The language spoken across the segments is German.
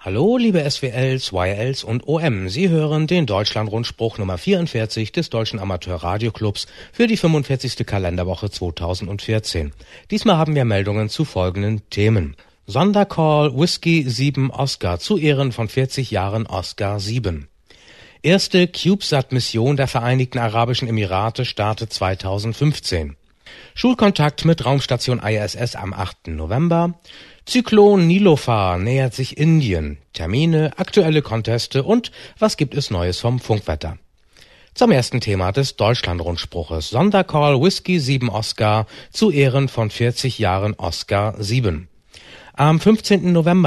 Hallo, liebe SWLs, YLs und OM. Sie hören den Deutschlandrundspruch Nummer 44 des Deutschen Amateurradioclubs für die 45. Kalenderwoche 2014. Diesmal haben wir Meldungen zu folgenden Themen. Sondercall Whisky 7 Oscar zu Ehren von 40 Jahren Oscar 7. Erste CubeSat-Mission der Vereinigten Arabischen Emirate startet 2015. Schulkontakt mit Raumstation ISS am 8. November. Zyklon Nilofar nähert sich Indien. Termine, aktuelle Conteste und was gibt es Neues vom Funkwetter? Zum ersten Thema des Deutschlandrundspruches. Sondercall Whisky 7 Oscar zu Ehren von 40 Jahren Oscar 7. Am 15. November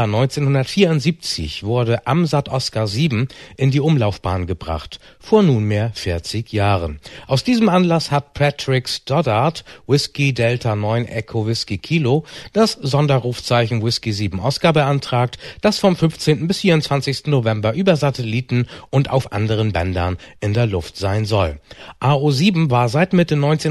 1974 wurde Amsat Oscar 7 in die Umlaufbahn gebracht, vor nunmehr 40 Jahren. Aus diesem Anlass hat Patrick Stoddart, Whisky Delta 9 Echo Whisky Kilo, das Sonderrufzeichen Whisky 7 Oscar beantragt, das vom 15. bis 24. November über Satelliten und auf anderen Bändern in der Luft sein soll. AO7 war seit Mitte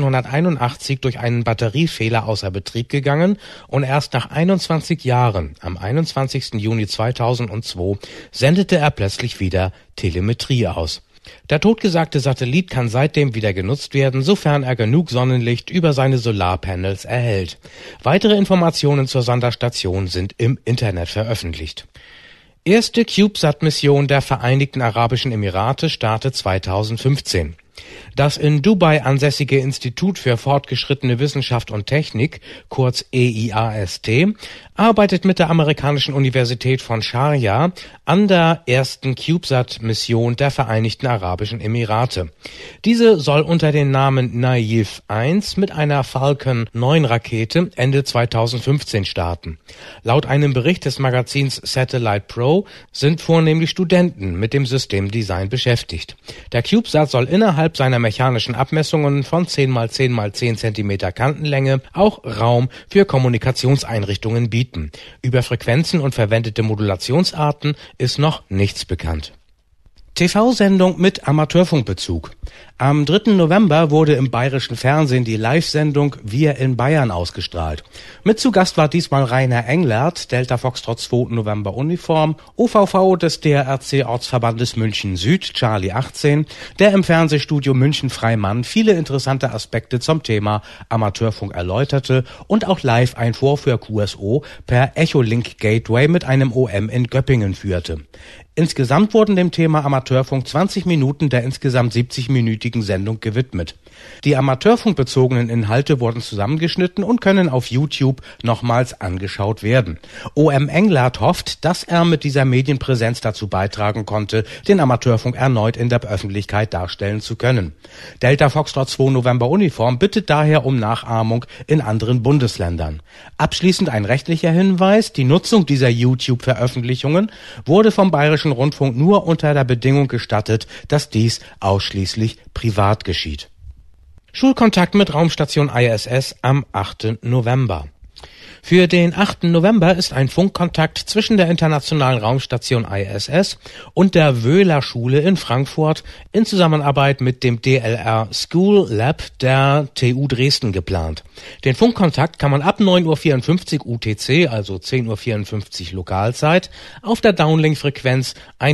1981 durch einen Batteriefehler außer Betrieb gegangen und erst nach 21 Jahren, am 21. Juni 2002, sendete er plötzlich wieder Telemetrie aus. Der totgesagte Satellit kann seitdem wieder genutzt werden, sofern er genug Sonnenlicht über seine Solarpanels erhält. Weitere Informationen zur Sonderstation sind im Internet veröffentlicht. Erste CubeSat-Mission der Vereinigten Arabischen Emirate startet 2015. Das in Dubai ansässige Institut für fortgeschrittene Wissenschaft und Technik, kurz EIAST, arbeitet mit der amerikanischen Universität von Sharjah an der ersten CubeSat-Mission der Vereinigten Arabischen Emirate. Diese soll unter dem Namen Naiv 1 mit einer Falcon 9 Rakete Ende 2015 starten. Laut einem Bericht des Magazins Satellite Pro sind vornehmlich Studenten mit dem Systemdesign beschäftigt. Der CubeSat soll innerhalb seiner mechanischen Abmessungen von 10x10x10 cm Kantenlänge auch Raum für Kommunikationseinrichtungen bieten. Über Frequenzen und verwendete Modulationsarten ist noch nichts bekannt. TV-Sendung mit Amateurfunkbezug. Am 3. November wurde im bayerischen Fernsehen die Live-Sendung Wir in Bayern ausgestrahlt. Mit zu Gast war diesmal Rainer Englert, Delta Foxtrot 2 November Uniform, OVV des DRC-Ortsverbandes München Süd, Charlie 18, der im Fernsehstudio München Freimann viele interessante Aspekte zum Thema Amateurfunk erläuterte und auch live ein Vorführ QSO per Echolink Gateway mit einem OM in Göppingen führte. Insgesamt wurden dem Thema Amateurfunk 20 Minuten der insgesamt 70-minütigen Sendung gewidmet. Die amateurfunkbezogenen Inhalte wurden zusammengeschnitten und können auf YouTube nochmals angeschaut werden. OM Englert hofft, dass er mit dieser Medienpräsenz dazu beitragen konnte, den Amateurfunk erneut in der Öffentlichkeit darstellen zu können. Delta Foxtrot 2 November Uniform bittet daher um Nachahmung in anderen Bundesländern. Abschließend ein rechtlicher Hinweis: Die Nutzung dieser YouTube-Veröffentlichungen wurde vom Bayerischen Rundfunk nur unter der Bedingung gestattet, dass dies ausschließlich privat geschieht. Schulkontakt mit Raumstation ISS am 8. November. Für den 8. November ist ein Funkkontakt zwischen der Internationalen Raumstation ISS und der Wöhler-Schule in Frankfurt in Zusammenarbeit mit dem DLR School Lab der TU Dresden geplant. Den Funkkontakt kann man ab 9:54 Uhr UTC, also 10:54 Uhr Lokalzeit, auf der Downlink-Frequenz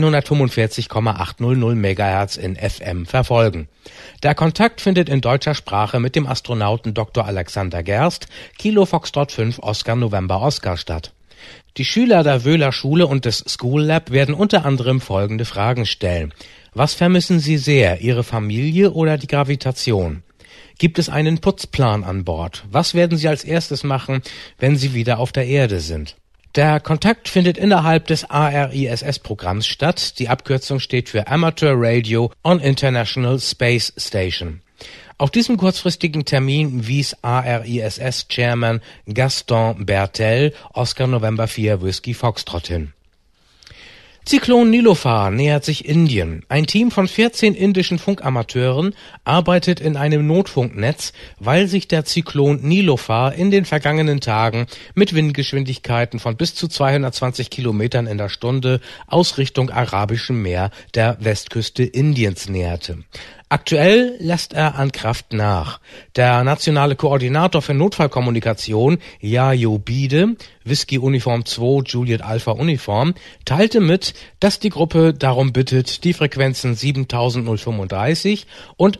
145,800 MHz in FM verfolgen. Der Kontakt findet in deutscher Sprache mit dem Astronauten Dr. Alexander Gerst, Kilo Foxtrot 5 Oscar November Oscar statt. Die Schüler der Wöhler-Schule und des School Lab werden unter anderem folgende Fragen stellen. Was vermissen Sie sehr, Ihre Familie oder die Gravitation? Gibt es einen Putzplan an Bord? Was werden Sie als erstes machen, wenn Sie wieder auf der Erde sind? Der Kontakt findet innerhalb des ARISS-Programms statt. Die Abkürzung steht für Amateur Radio on International Space Station. Auf diesem kurzfristigen Termin wies ARISS-Chairman Gaston Bertel Oscar November 4 Whisky Foxtrot hin. Zyklon Nilofar nähert sich Indien. Ein Team von 14 indischen Funkamateuren arbeitet in einem Notfunknetz, weil sich der Zyklon Nilofar in den vergangenen Tagen mit Windgeschwindigkeiten von bis zu 220 Kilometern in der Stunde aus Richtung Arabischem Meer der Westküste Indiens näherte. Aktuell lässt er an Kraft nach. Der nationale Koordinator für Notfallkommunikation, Yayo Bide, Whisky Uniform 2, Juliet Alpha Uniform, teilte mit, dass die Gruppe darum bittet, die Frequenzen 7035 und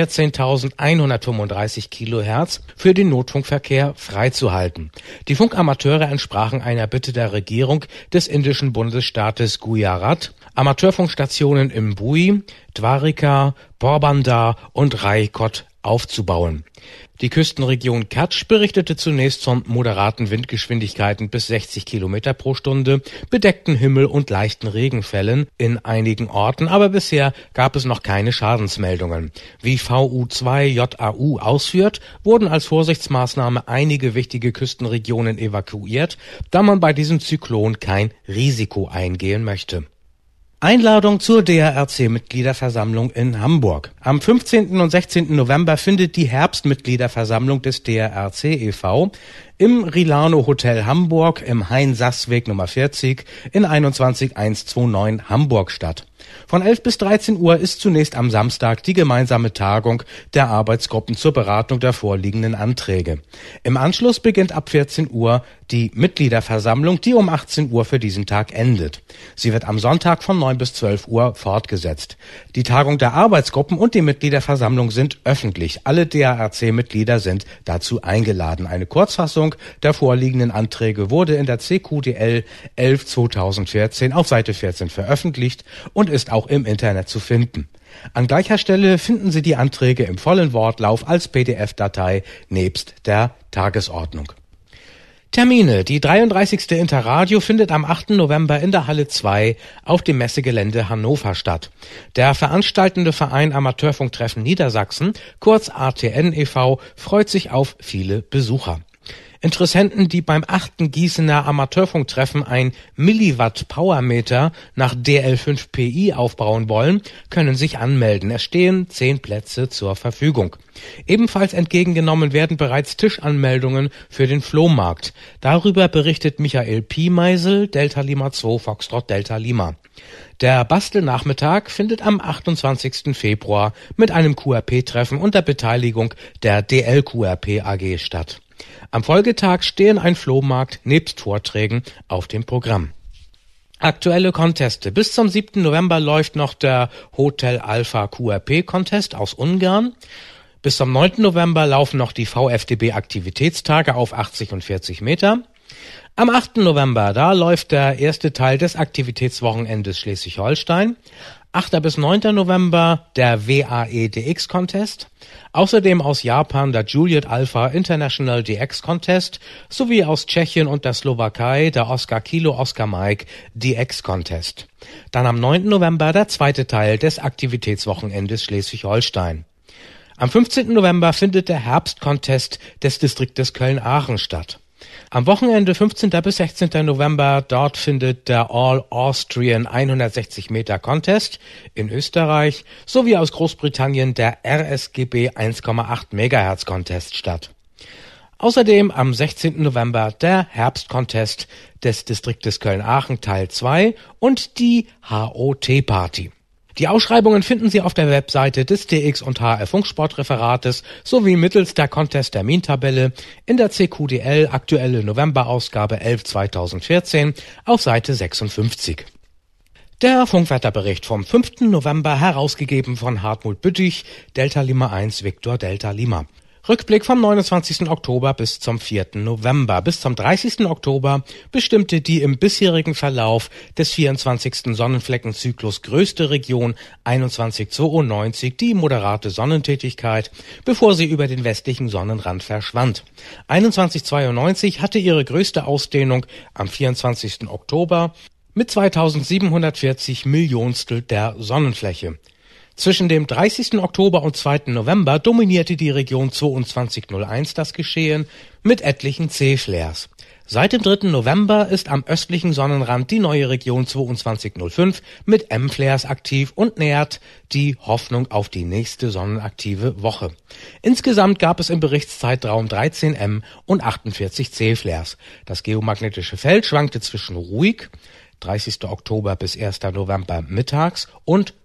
14.135 Kilohertz für den Notfunkverkehr freizuhalten. Die Funkamateure entsprachen einer Bitte der Regierung des indischen Bundesstaates Gujarat, Amateurfunkstationen im Bui, Dwarika, Porbandar und Raikot aufzubauen. Die Küstenregion Kutch berichtete zunächst von moderaten Windgeschwindigkeiten bis 60 Kilometer pro Stunde, bedeckten Himmel und leichten Regenfällen in einigen Orten, aber bisher gab es noch keine Schadensmeldungen. Wie VU2JAU ausführt, wurden als Vorsichtsmaßnahme einige wichtige Küstenregionen evakuiert, da man bei diesem Zyklon kein Risiko eingehen möchte. Einladung zur DRRC-Mitgliederversammlung in Hamburg. Am 15. und 16. November findet die Herbstmitgliederversammlung des DRRC e.V. im Rilano Hotel Hamburg im Hein-Sass-Weg Nummer 40 in 21129 Hamburg statt. Von 11 bis 13 Uhr ist zunächst am Samstag die gemeinsame Tagung der Arbeitsgruppen zur Beratung der vorliegenden Anträge. Im Anschluss beginnt ab 14 Uhr die Mitgliederversammlung, die um 18 Uhr für diesen Tag endet. Sie wird am Sonntag von 9 bis 12 Uhr fortgesetzt. Die Tagung der Arbeitsgruppen und die Mitgliederversammlung sind öffentlich. Alle DRRC-Mitglieder sind dazu eingeladen. Eine Kurzfassung der vorliegenden Anträge wurde in der CQDL 11/2014 auf Seite 14 veröffentlicht und ist auch im Internet zu finden. An gleicher Stelle finden Sie die Anträge im vollen Wortlauf als PDF-Datei nebst der Tagesordnung. Termine. Die 33. Interradio findet am 8. November in der Halle 2 auf dem Messegelände Hannover statt. Der veranstaltende Verein Amateurfunktreffen Niedersachsen, kurz ATN e.V., freut sich auf viele Besucher. Interessenten, die beim 8. Gießener Amateurfunktreffen ein Milliwatt-Powermeter nach DL5PI aufbauen wollen, können sich anmelden. Es stehen 10 Plätze zur Verfügung. Ebenfalls entgegengenommen werden bereits Tischanmeldungen für den Flohmarkt. Darüber berichtet Michael Piemeisel, Delta Lima 2, Foxtrot Delta Lima. Der Bastelnachmittag findet am 28. Februar mit einem QRP-Treffen unter Beteiligung der DL-QRP AG statt. Am Folgetag stehen ein Flohmarkt nebst Vorträgen auf dem Programm. Aktuelle Conteste. Bis zum 7. November läuft noch der Hotel Alpha QRP Contest aus Ungarn. Bis zum 9. November laufen noch die VfDB Aktivitätstage auf 80 und 40 Meter. Am 8. November, da läuft der erste Teil des Aktivitätswochenendes Schleswig-Holstein. 8. bis 9. November der WAE DX Contest. Außerdem aus Japan der Juliet Alpha International DX Contest sowie aus Tschechien und der Slowakei der Oscar Kilo Oscar Mike DX Contest. Dann am 9. November der zweite Teil des Aktivitätswochenendes Schleswig-Holstein. Am 15. November findet der Herbstcontest des Distriktes Köln-Aachen statt. Am Wochenende 15. bis 16. November, dort findet der All-Austrian 160 Meter Contest in Österreich sowie aus Großbritannien der RSGB 1,8 Megahertz Contest statt. Außerdem am 16. November der Herbstcontest des Distriktes Köln-Aachen Teil 2 und die HOT-Party. Die Ausschreibungen finden Sie auf der Webseite des DX und HR Funksportreferates sowie mittels der Contest-Termintabelle in der CQDL aktuelle Novemberausgabe 11/2014 auf Seite 56. Der Funkwetterbericht vom 5. November, herausgegeben von Hartmut Büttich, Delta Lima 1, Victor Delta Lima. Rückblick vom 29. Oktober bis zum 4. November. Bis zum 30. Oktober bestimmte die im bisherigen Verlauf des 24. Sonnenfleckenzyklus größte Region 2192 die moderate Sonnentätigkeit, bevor sie über den westlichen Sonnenrand verschwand. 2192 hatte ihre größte Ausdehnung am 24. Oktober mit 2740 Millionstel der Sonnenfläche. Zwischen dem 30. Oktober und 2. November dominierte die Region 2201 das Geschehen mit etlichen C-Flares. Seit dem 3. November ist am östlichen Sonnenrand die neue Region 2205 mit M-Flares aktiv und nähert die Hoffnung auf die nächste sonnenaktive Woche. Insgesamt gab es im Berichtszeitraum 13 M- und 48 C-Flares. Das geomagnetische Feld schwankte zwischen ruhig, 30. Oktober bis 1. November mittags, und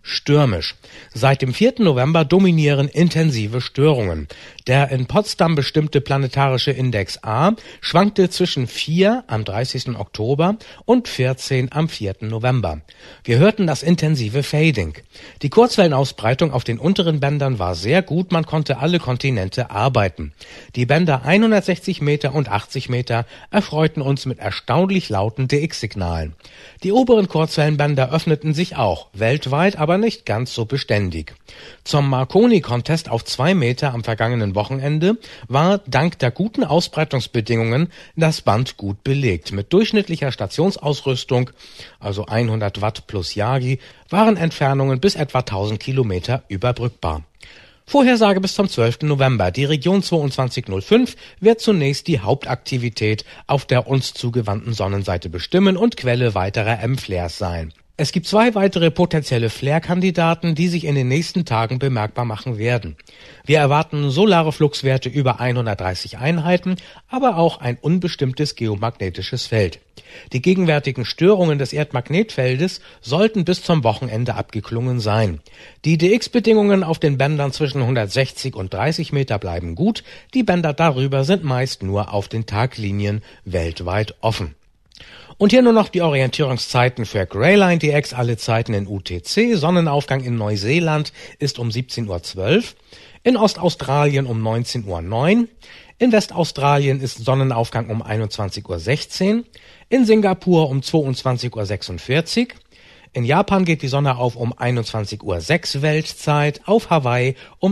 stürmisch. Seit dem 4. November dominieren intensive Störungen. Der in Potsdam bestimmte planetarische Index A schwankte zwischen 4 am 30. Oktober und 14 am 4. November. Wir hörten das intensive Fading. Die Kurzwellenausbreitung auf den unteren Bändern war sehr gut, man konnte alle Kontinente arbeiten. Die Bänder 160 Meter und 80 Meter erfreuten uns mit erstaunlich lauten DX-Signalen. Die oberen Kurzwellenbänder öffneten sich auch, weltweit aber nicht ganz so beständig. Zum Marconi-Contest auf 2 Meter am vergangenen Wochenende war dank der guten Ausbreitungsbedingungen das Band gut belegt. Mit durchschnittlicher Stationsausrüstung, also 100 Watt plus Yagi, waren Entfernungen bis etwa 1000 Kilometer überbrückbar. Vorhersage bis zum 12. November. Die Region 2205 wird zunächst die Hauptaktivität auf der uns zugewandten Sonnenseite bestimmen und Quelle weiterer M-Flares sein. Es gibt 2 weitere potenzielle Flare-Kandidaten, die sich in den nächsten Tagen bemerkbar machen werden. Wir erwarten solare Fluxwerte über 130 Einheiten, aber auch ein unbestimmtes geomagnetisches Feld. Die gegenwärtigen Störungen des Erdmagnetfeldes sollten bis zum Wochenende abgeklungen sein. Die DX-Bedingungen auf den Bändern zwischen 160 und 30 Meter bleiben gut, die Bänder darüber sind meist nur auf den Taglinien weltweit offen. Und hier nur noch die Orientierungszeiten für Greyline DX, alle Zeiten in UTC. Sonnenaufgang in Neuseeland ist um 17:12 Uhr, in Ostaustralien um 19:09 Uhr, in Westaustralien ist Sonnenaufgang um 21:16 Uhr, in Singapur um 22:46 Uhr, in Japan geht die Sonne auf um 21:06 Uhr Weltzeit, auf Hawaii um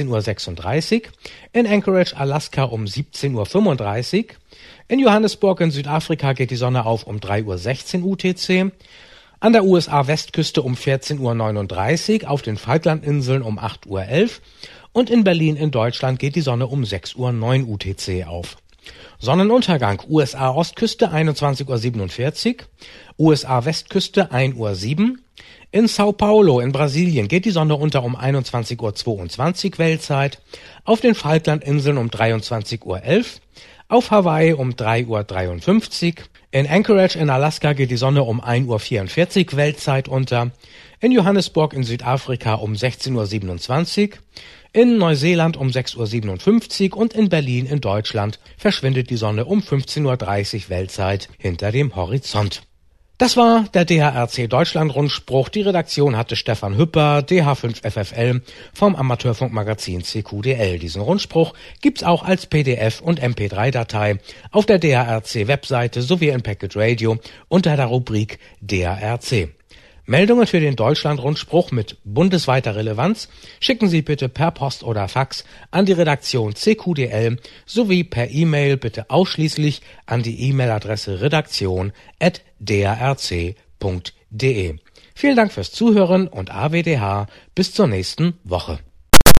16:36 Uhr, in Anchorage, Alaska um 17:35 Uhr, in Johannesburg in Südafrika geht die Sonne auf um 3:16 Uhr UTC, an der USA-Westküste um 14:39 Uhr, auf den Falklandinseln um 8:11 Uhr und in Berlin in Deutschland geht die Sonne um 6:09 Uhr UTC auf. Sonnenuntergang USA-Ostküste 21:47 Uhr, USA-Westküste 1:07 Uhr, in Sao Paulo in Brasilien geht die Sonne unter um 21:22 Uhr Weltzeit, auf den Falklandinseln um 23:11 Uhr, auf Hawaii um 3:53 Uhr, in Anchorage in Alaska geht die Sonne um 1:44 Uhr Weltzeit unter, in Johannesburg in Südafrika um 16:27 Uhr, in Neuseeland um 6:57 Uhr und in Berlin in Deutschland verschwindet die Sonne um 15:30 Uhr Weltzeit hinter dem Horizont. Das war der DHRC Deutschland-Rundspruch. Die Redaktion hatte Stefan Hüpper, DH5FFL vom Amateurfunkmagazin CQDL. Diesen Rundspruch gibt's auch als PDF und MP3-Datei auf der DHRC-Webseite sowie in Packet Radio unter der Rubrik DHRC. Meldungen für den Deutschland-Rundspruch mit bundesweiter Relevanz schicken Sie bitte per Post oder Fax an die Redaktion CQDL sowie per E-Mail bitte ausschließlich an die E-Mail-Adresse redaktion@drc.de. Vielen Dank fürs Zuhören und AWDH bis zur nächsten Woche.